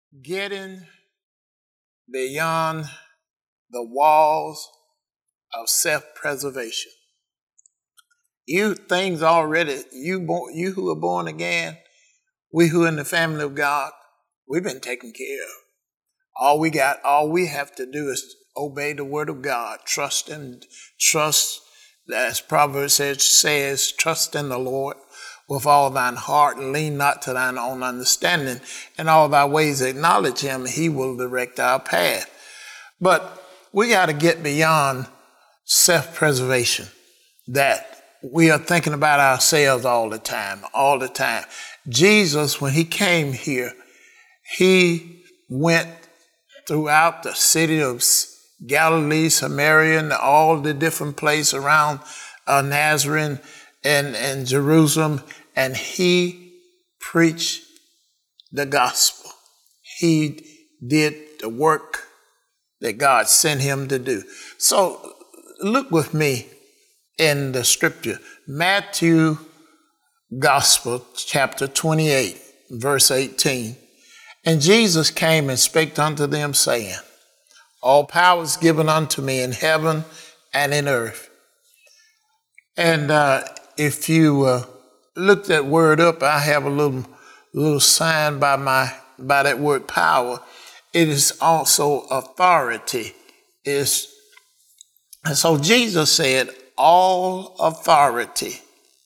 getting beyond the walls of self-preservation. You who are born again, we who are in the family of God, we've been taken care of. All we have to do is obey the word of God, trust, as Proverbs says, trust in the Lord with all thine heart and lean not to thine own understanding. In all thy ways acknowledge him, he will direct our path. But we got to get beyond self-preservation, that we are thinking about ourselves all the time. Jesus, when he came here, he went throughout the city of Galilee, Samaria, and all the different places around Nazareth and Jerusalem, and he preached the gospel. He did the work that God sent him to do. So look with me in the scripture, Matthew Gospel, chapter 28, verse 18. And Jesus came and spake unto them, saying, all power is given unto me in heaven and in earth. And if you look that word up, I have a little sign by that word power. It is also authority. And so Jesus said, all authority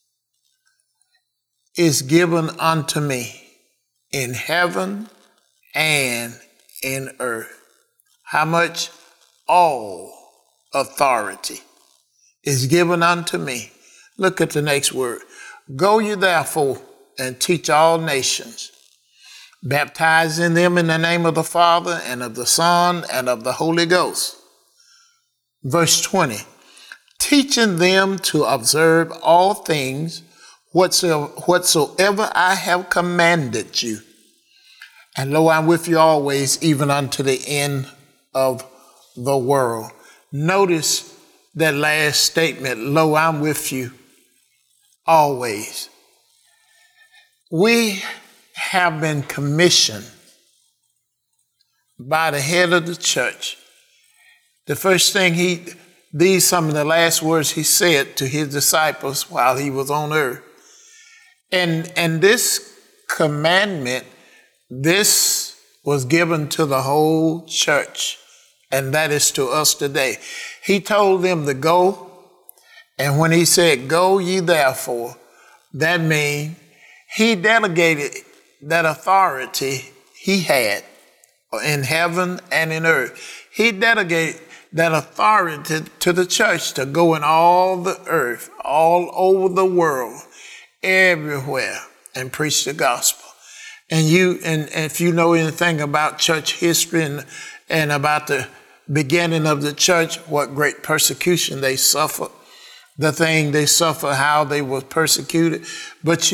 is given unto me in heaven and in earth. How much? All authority is given unto me. Look at the next word. Go ye therefore and teach all nations, baptizing them in the name of the Father and of the Son and of the Holy Ghost. Verse 20. Teaching them to observe all things whatsoever I have commanded you. And lo, I'm with you always, even unto the end of the world. Notice that last statement, lo, I'm with you always. We have been commissioned by the head of the church. The first thing some of the last words he said to his disciples while he was on earth. And this commandment, this was given to the whole church, and that is to us today. He told them to go, and when he said, go ye therefore, that means he delegated that authority he had in heaven and in earth. He delegated that authority to the church to go in all the earth, all over the world, everywhere, and preach the gospel. And if you know anything about church history and about the beginning of the church, what great persecution they suffered, the thing they suffered, how they were persecuted. But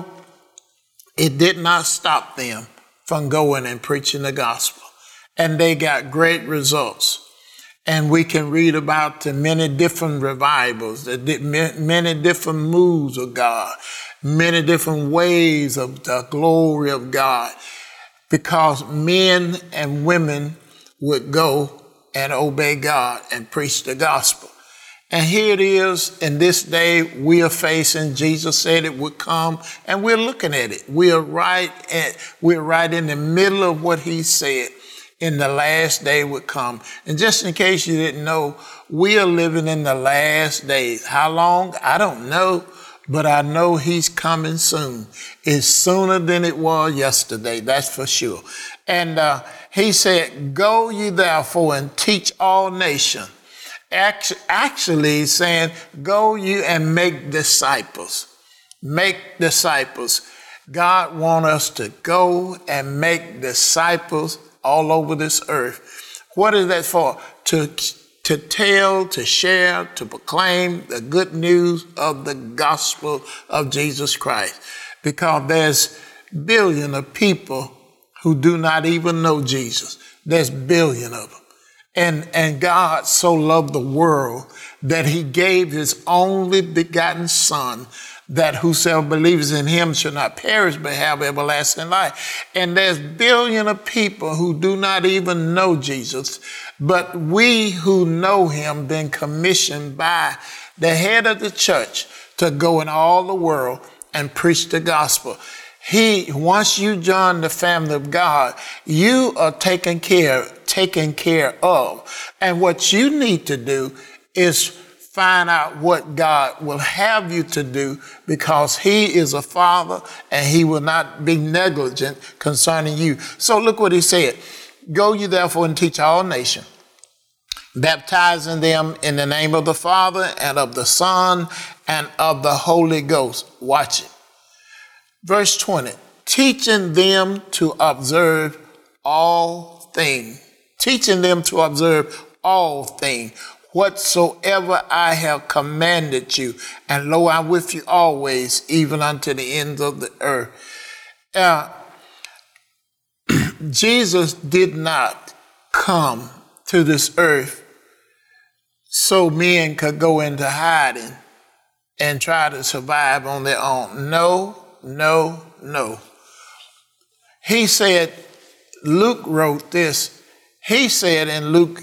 it did not stop them from going and preaching the gospel. And they got great results. And we can read about the many different revivals, many different moves of God, many different ways of the glory of God, because men and women would go and obey God and preach the gospel. And here it is, in this day we are facing, Jesus said it would come, and we're looking at it. We're right in the middle of what he said. In the last day would come. And just in case you didn't know, we are living in the last days. How long? I don't know, but I know he's coming soon. It's sooner than it was yesterday, that's for sure. And he said, go ye therefore and teach all nations. Actually, he's saying, go you and make disciples. Make disciples. God wants us to go and make disciples all over this earth. What is that for? To tell, to share, to proclaim the good news of the gospel of Jesus Christ. Because there's billions of people who do not even know Jesus. There's billions of them. And God so loved the world that he gave his only begotten Son, that whosoever believes in him shall not perish but have everlasting life. And there's billions of people who do not even know Jesus, but we who know him been commissioned by the head of the church to go in all the world and preach the gospel. Once you join the family of God, you are taken care of. And what you need to do is find out what God will have you to do, because he is a father and he will not be negligent concerning you. So look what he said. Go ye therefore and teach all nations, baptizing them in the name of the Father and of the Son and of the Holy Ghost. Watch it. Verse 20, teaching them to observe all things. Teaching them to observe all things, whatsoever I have commanded you. And lo, I'm with you always, even unto the ends of the earth. Jesus did not come to this earth so men could go into hiding and try to survive on their own. No. He said, Luke wrote this. He said in Luke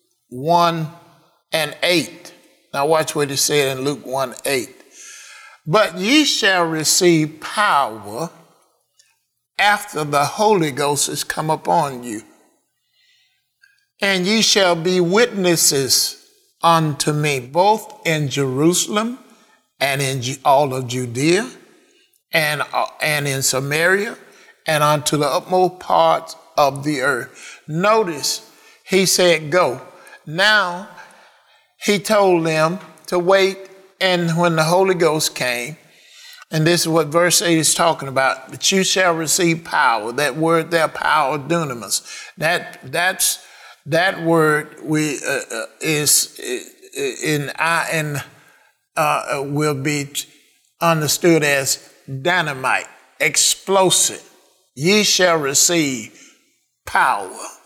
1:8. Now watch what he said in Luke 1:8. But ye shall receive power after the Holy Ghost is come upon you. And ye shall be witnesses unto me, both in Jerusalem and in all of Judea and in Samaria and unto the utmost parts of the earth. Notice, he said go. Now, he told them to wait, and when the Holy Ghost came, and this is what verse 8 is talking about, but you shall receive power. That word there, power, dunamis. That word will be understood as dynamite, explosive. Ye shall receive power.